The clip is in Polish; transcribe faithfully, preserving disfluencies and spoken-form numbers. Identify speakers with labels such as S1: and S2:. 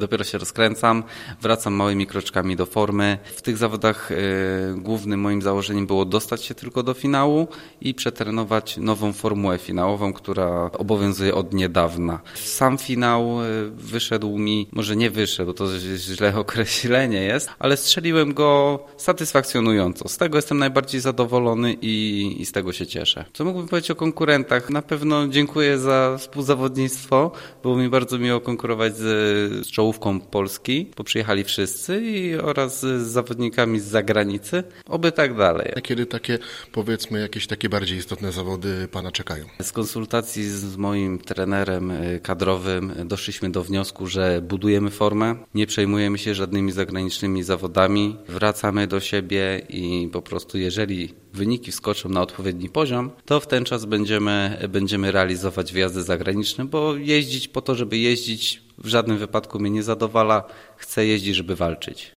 S1: Dopiero się rozkręcam, wracam małymi kroczkami do formy. W tych zawodach y, głównym moim założeniem było dostać się tylko do finału i przetrenować nową formułę finałową, która obowiązuje od niedawna. Sam finał y, wyszedł mi, może nie wyszedł, bo to źle określenie jest, ale strzeliłem go satysfakcjonująco. Z tego jestem najbardziej zadowolony i, i z tego się cieszę. Co mógłbym powiedzieć o konkurentach? Na pewno dziękuję za współzawodnictwo. Było mi bardzo miło konkurować z, z czołówką Polski, bo przyjechali wszyscy i oraz z zawodnikami z zagranicy. Oby tak dalej.
S2: A kiedy takie, powiedzmy, jakieś takie bardziej istotne zawody Pana czekają?
S1: Z konsultacji z moim trenerem kadrowym doszliśmy do wniosku, że budujemy formę, nie przejmujemy się żadnymi zagranicznymi zawodami, wracamy do siebie i po prostu jeżeli wyniki wskoczą na odpowiedni poziom, to w ten czas będziemy, będziemy realizować wyjazdy zagraniczne, bo jeździć po to, żeby jeździć w żadnym wypadku mnie nie zadowala, chcę jeździć, żeby walczyć.